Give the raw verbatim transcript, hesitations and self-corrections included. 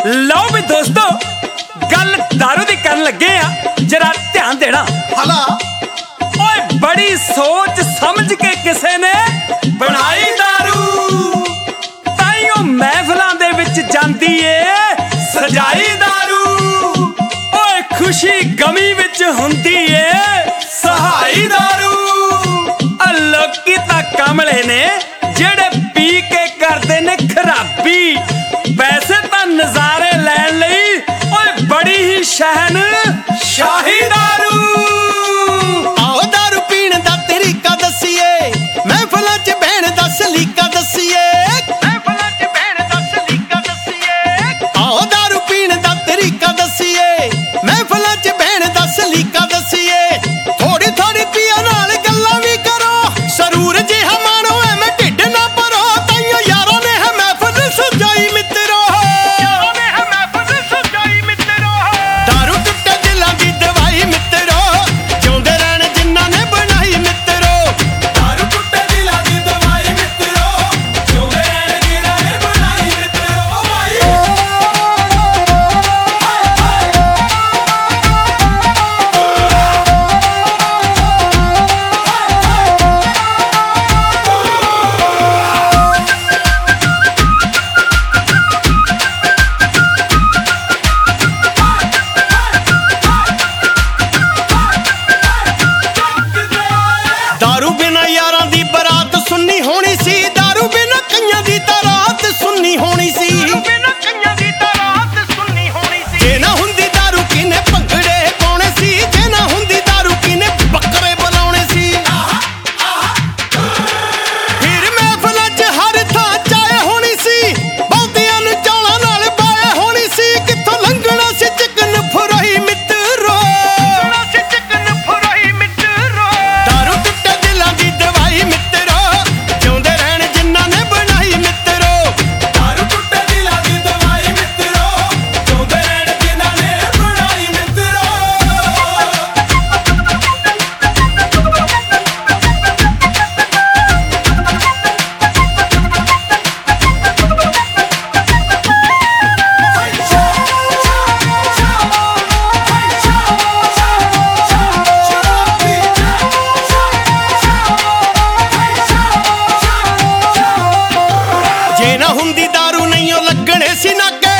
लो भी दोस्तों गल दारू दी करन लगे आ, जरा ध्यान देना। हला ओए बड़ी सोच समझ के किसे ने बनाई दारू, ताइयों महफिलां दे विच जांदी ए सजाई दारू। ओए खुशी गमी विच हुंदी ए सहाई दारू। आ लोकी तां कमले ने जेड़े पी के करदे ने खराबी, वैसे तां नजारे लैण लई ओए बड़ी ही शहन शाही दारू। आओ दारू पीण दा तरीका दसीए, महफिलां च बहण दा सलीका दसीए, महफिलां च बहण दा सलीका दसीए। आओ दारू पीण दा तरीका दसीए, महफिलां च बहण दा सलीका दसीए। थोड़ी थोड़ी पिया नाल गल्लां भी करो, सरूर जिहा मानो एवें ढिड ना भरो। ताइयों यारां ने है महफिल सजाई मित्रो, यारां ने है महफिल सजाई मित्रो। दारू टुट्टे दिलां दी दवाई मित्रो, जिउंदे रहण जिन्हां ने बनाई मित्रो। दारू टुट्टे दिलां दी दवाई मित्रो, जिउंदे रहण जिन्हां ने बनाई मित्रो। ओ भाई दारू बिना यारां दी बरात सुन्नी होनी सी, दारू बिना कईयां दी तां रात सुन्नी होनी सी, बिना कईयां दी तां रात सुन्नी होनी सी। जे ना हुंदी दारू किने भंगड़े पाउणे सी, जे ना हुंदी दारू किने बकरे बुलाउणे सी। फिर महफिलां च हर थां चाय होनी सी, बहुतियां नूं चौलां नाल बाय होनी सी। कित्थों लंघना सी चिकन फुराई मित्रो, चिकन फुराई मित्रो। दारू टुट्टे दिलां दी दवाई मित्रो, जिउंदे रहण जिन्हां ने बनाई मित्रो। दारू टुट्टे दिलां दी दवाई मित्रो, जिउंदे रहण जिन्हां ने बनाई मित्रो। जे ना हुंदी दारू नहीं ओ लगणे सी नाके,